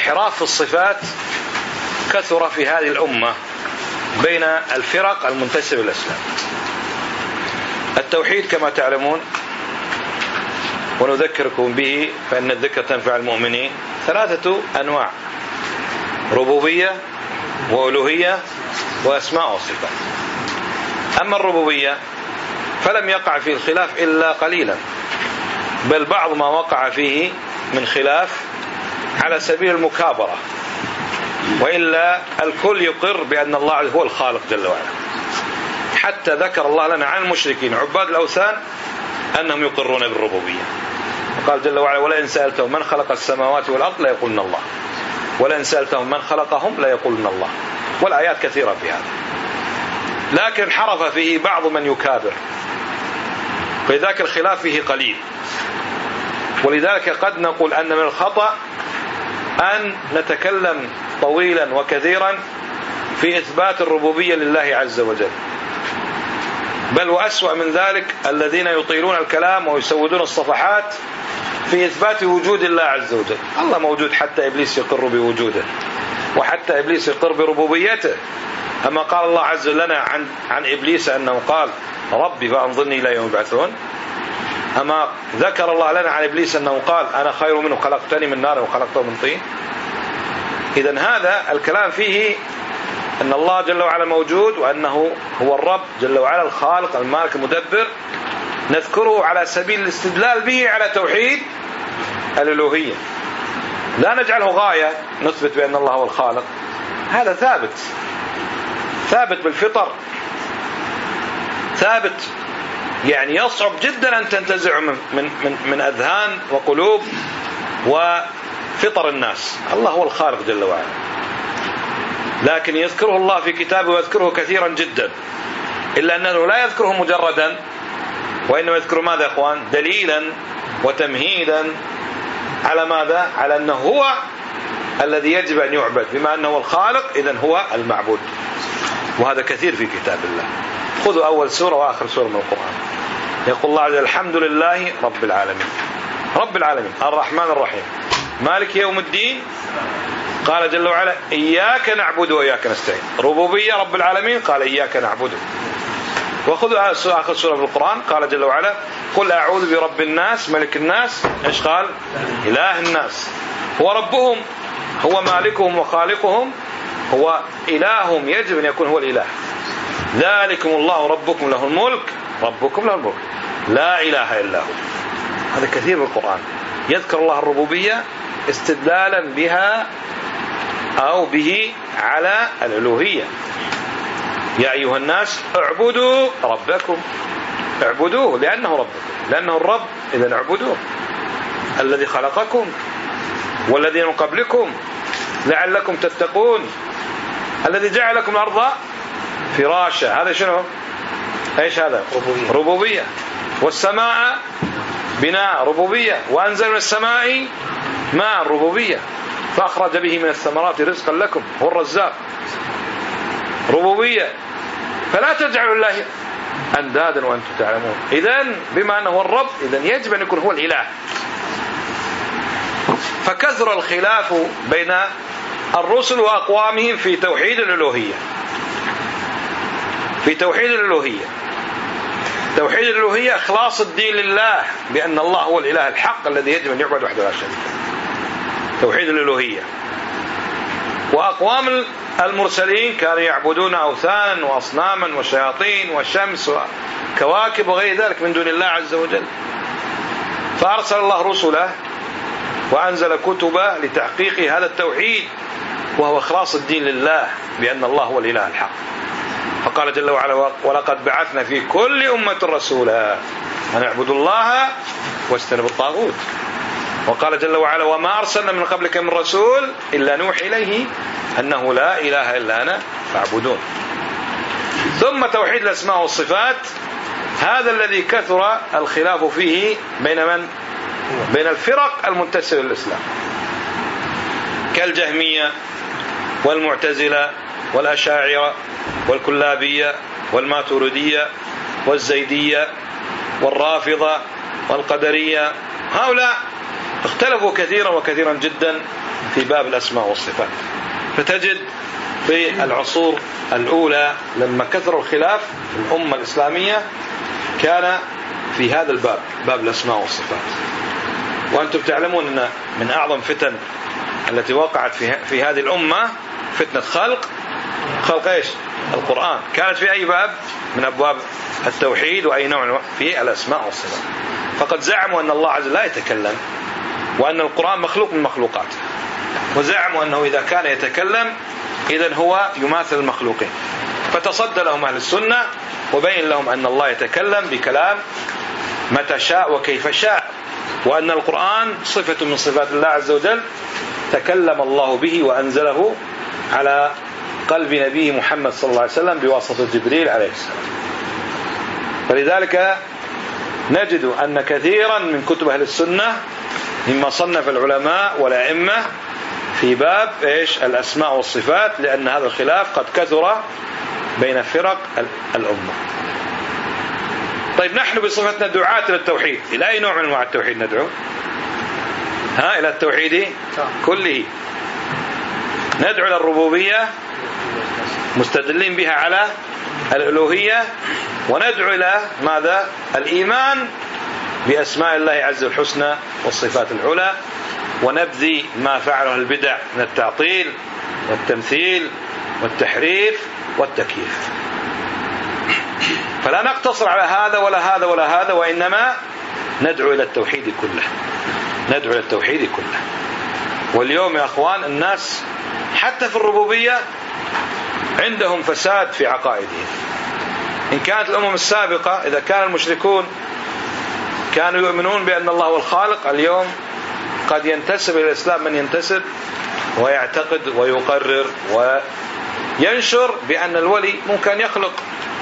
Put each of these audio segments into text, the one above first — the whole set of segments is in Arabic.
الانحراف في الصفات كثر في هذه الأمة بين الفرق المنتسبة للإسلام. التوحيد كما تعلمون ونذكركم به فإن الذكر تنفع المؤمنين 3 أنواع: ربوبية وألوهية وأسماء وصفات. أما الربوبية فلم يقع فيه الخلاف إلا قليلا، بل بعض ما وقع فيه من خلاف على سبيل المكابرة، وإلا الكل يقر بأن الله هو الخالق جل وعلا. حتى ذكر الله لنا عن المشركين عباد الأوثان أنهم يقرون بالربوبية، قال جل وعلا: ولئن سألتهم من خلق السماوات والأرض لا يقولن الله، ولئن سألتهم من خلقهم لا يقولن الله. والآيات كثيرة في هذا، لكن حرف فيه بعض من يكابر، فلذلك الخلاف فيه قليل. ولذلك قد نقول أن من الخطأ أن نتكلم طويلا وكثيرا في إثبات الربوبية لله عز وجل، بل وأسوأ من ذلك الذين يطيلون الكلام ويسودون الصفحات في إثبات وجود الله عز وجل. الله موجود، حتى إبليس يقر بوجوده، وحتى إبليس يقر بربوبيته. أما قال الله عز وجل لنا عن إبليس أنه قال: ربي فأنظرني إلى يوم يبعثون. أما ذكر الله لنا عن إبليس أنه قال: أنا خير منه، خلقتني من نار وخلقته من طين. إذن هذا الكلام فيه أن الله جل وعلا موجود، وأنه هو الرب جل وعلا الخالق المالك المدبر، نذكره على سبيل الاستدلال به على توحيد الألوهية. لا نجعله غاية نثبت بأن الله هو الخالق، هذا ثابت بالفطر، ثابت يعني يصعب جدا أن تنتزع من أذهان وقلوب وفطر الناس. الله هو الخالق جل وعلا، لكن يذكره الله في كتابه ويذكره كثيرا جدا، إلا أنه لا يذكره مجردا، وإنما يذكره ماذا يا أخوان؟ دليلا وتمهيدا على ماذا؟ على أنه هو الذي يجب أن يعبد، بما أنه الخالق إذن هو المعبود. وهذا كثير في كتاب الله. خذوا أول سورة وآخر سورة من القرآن، يقول الله عز وجل: الحمد لله رب العالمين، رب العالمين الرحمن الرحيم مالك يوم الدين. قال جل وعلا: إياك نعبد وإياك نستعين. ربوبية رب العالمين، قال: إياك نعبد. وخذوا آخر سورة في القرآن، قال جل وعلا: قل أعوذ برب الناس ملك الناس. إيش قال؟ إله الناس. هو ربهم، هو مالكهم وخالقهم، هو إلههم، يجب أن يكون هو الإله. ذلكم الله ربكم له الملك، ربكم له الملك، لا إله إلا هو. هذا كثير من القرآن يذكر الله الربوبية استدلالا بها أو به على الألوهية. يا أيها الناس اعبدوا ربكم، اعبدوه لأنه ربكم، لأنه الرب، إذن اعبدوه. الذي خلقكم والذين من قبلكم لعلكم تتقون، الذي جعل لكم الأرض فراشا. هذا شنو؟ ايش هذا؟ ربوبية. والسماء بناء، ربوبية. وأنزل من السماء ماء، ربوبية. فأخرج به من الثمرات رزقا لكم، هو الرزاق، ربوبية. فلا تجعلوا الله أندادا وأنتم تعلمون. إذن بما أنه هو الرب، إذن يجب أن يكون هو الإله. فكثر الخلاف بين الرسل وأقوامهم في توحيد الألوهية. في توحيد الألوهية، توحيد الألوهية إخلاص الدين لله، بأن الله هو الإله الحق الذي يجب أن يعبد وحده لا شريك له. توحيد الألوهية. وأقوام المرسلين كانوا يعبدون أوثانا وأصناما وشياطين وشمس وكواكب وغير ذلك من دون الله عز وجل. فأرسل الله رسله وأنزل كتبه لتحقيق هذا التوحيد، وهو إخلاص الدين لله، بأن الله هو الإله الحق. فقال جل وعلا: ولقد بعثنا في كل أمة رسولا أن اعبدوا الله واجتنبوا الطاغوت. وقال جل وعلا: وما أرسلنا من قبلك من رسول إلا نوحي إليه أنه لا إله إلا أنا فاعبدون. ثم توحيد الأسماء والصفات، هذا الذي كثر الخلاف فيه بين من؟ بين الفرق المنتسبة للإسلام، كالجهمية والمعتزلة والأشاعرة والكلابية والماتريدية والزيدية والرافضة والقدرية. هؤلاء اختلفوا كثيرا وكثيرا جدا في باب الأسماء والصفات. فتجد في العصور الأولى لما كثر الخلاف في الأمة الإسلامية كان في هذا الباب، باب الأسماء والصفات. وأنتم تعلمون أن من أعظم فتن التي وقعت في هذه الأمة فتنة خلق إيش؟ القرآن. كانت في أي باب من أبواب التوحيد وأي نوع في الأسماء والصفات. فقد زعموا أن الله عز وجل لا يتكلم، وأن القرآن مخلوق من مخلوقاته، وزعموا أنه إذا كان يتكلم إذن هو يماثل المخلوقين. فتصدى لهم أهل السنة وبين لهم أن الله يتكلم بكلام متى شاء وكيف شاء، وأن القرآن صفة من صفات الله عز وجل تكلم الله به وأنزله على قلب نبيه محمد صلى الله عليه وسلم بواسطة جبريل عليه السلام. فلذلك نجد أن كثيرا من كتب أهل السنة مما صنف العلماء والأئمة في باب إيش؟ الأسماء والصفات، لأن هذا الخلاف قد كثر بين فرق الأمة. طيب نحن بصفتنا دعاة إلى التوحيد، إلى أي نوع من أنواع التوحيد ندعو؟ إلى التوحيد كله. ندعو إلى الربوبية مستدلين بها على الألوهية، وندعو إلى ماذا؟ الإيمان بأسماء الله عز وجل الحسنى والصفات العلى، ونبذ ما فعله البدع من التعطيل والتمثيل والتحريف والتكييف. فلا نقتصر على هذا ولا هذا ولا هذا، وإنما ندعو إلى التوحيد كله، ندعو إلى التوحيد كله. واليوم يا أخوان الناس حتى في الربوبية عندهم فساد في عقائدهم. إن كانت الأمم السابقة إذا كان المشركون كانوا يؤمنون بأن الله هو الخالق، اليوم قد ينتسب إلى الإسلام من ينتسب ويعتقد ويقرر وينشر بأن الولي ممكن يخلق،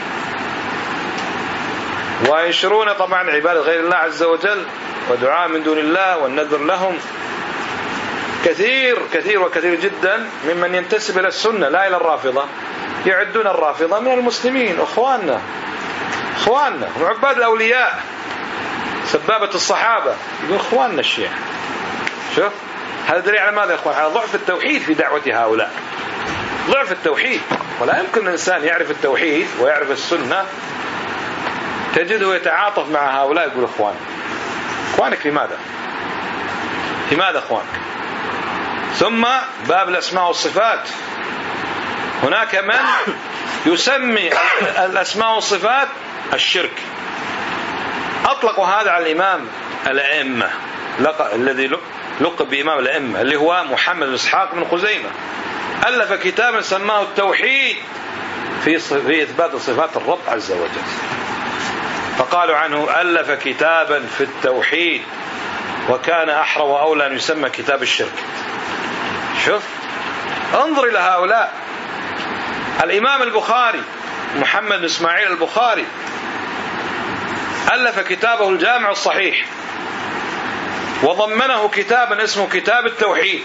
وينشرون طبعا عبادة غير الله عز وجل ودعاء من دون الله والنذر لهم. كثير كثير وكثير جدا ممن ينتسب إلى السنة لا إلى الرافضة، يعدون الرافضة من المسلمين أخواننا وعباد الأولياء، سبابة الصحابة، يقول أخواننا الشيعة. شوف هذا دليل على ماذا يا أخوان؟ على ضعف التوحيد في دعوة هؤلاء، ضعف التوحيد. ولا يمكن الإنسان يعرف التوحيد ويعرف السنة تجده يتعاطف مع هؤلاء، يقول أخوانك لماذا أخوانك؟ ثم باب الأسماء والصفات، هناك من يسمي الأسماء والصفات الشرك. أطلقوا هذا على الإمام الأئمة الذي لقب بإمام الأئمة اللي هو محمد بن إسحاق بن خزيمة، ألف كتابا سماه التوحيد في إثبات صفات الرب عز وجل. فقالوا عنه ألف كتابا في التوحيد، وكان أحرى وأولى أن يسمى كتاب الشرك. شوف انظر إلى هؤلاء. الإمام البخاري محمد بن إسماعيل البخاري ألف كتابه الجامع الصحيح، وضمنه كتابا اسمه كتاب التوحيد،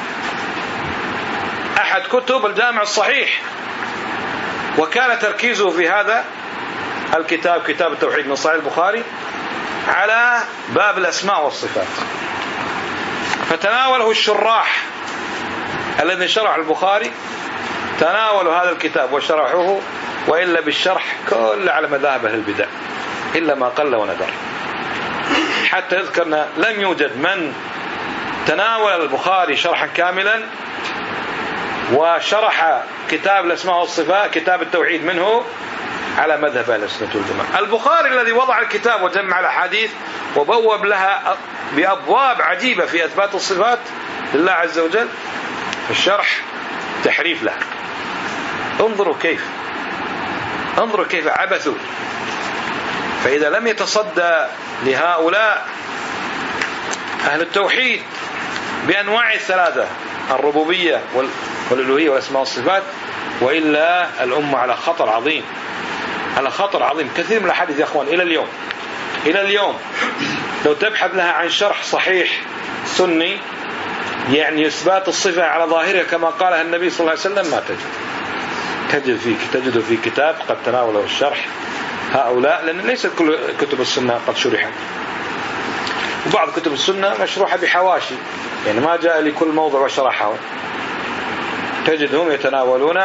أحد كتب الجامع الصحيح. وكان تركيزه في هذا الكتاب كتاب التوحيد من صحيح البخاري على باب الأسماء والصفات. فتناوله الشراح الذين شرح البخاري، تناولوا هذا الكتاب وشرحوه، وإلا بالشرح كل على مذاهب أهل البدع إلا ما قل وندر. حتى يذكرنا لم يوجد من تناول البخاري شرحا كاملا وشرح كتاب الأسماء والصفات كتاب التوحيد منه على مذهب أهل السنة والجماعة. البخاري الذي وضع الكتاب وجمع الأحاديث وبوب لها بأبواب عجيبة في إثبات الصفات لله عز وجل، الشرح تحريف لها. انظروا كيف عبثوا. فإذا لم يتصدى لهؤلاء أهل التوحيد بأنواع الثلاثة الربوبية والألوهية والأسماء والصفات، وإلا الأمة على خطر عظيم، على خطر عظيم. كثير من الأحاديث يا أخوان إلى اليوم لو تبحث لها عن شرح صحيح سني يعني إثبات الصفة على ظاهرها كما قالها النبي صلى الله عليه وسلم ما تجد في كتاب قد تناوله الشرح هؤلاء، لأن ليست كل كتب السنة قد شرحت. وبعض كتب السنة مشروحة بحواشي، يعني ما جاء لكل موضع وشرحه، تجدهم يتناولون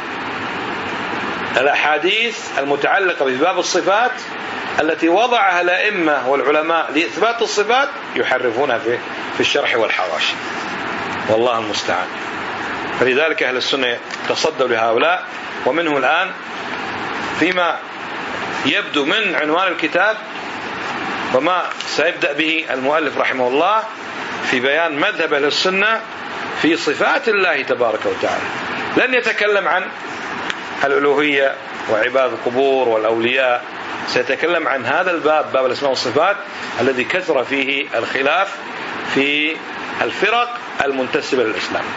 الأحاديث المتعلقة بباب الصفات التي وضعها الأئمة والعلماء لإثبات الصفات يحرفونها في الشرح والحواشي، والله المستعان. فلذلك أهل السنة تصدوا لهؤلاء. ومنه الآن فيما يبدو من عنوان الكتاب وما سيبدأ به المؤلف رحمه الله في بيان مذهب أهل السنة في صفات الله تبارك وتعالى. لن يتكلم عن الألوهية وعباد القبور والأولياء، سيتكلم عن هذا الباب، باب الأسماء والصفات، الذي كثر فيه الخلاف في الفرق المنتسبة للإسلام.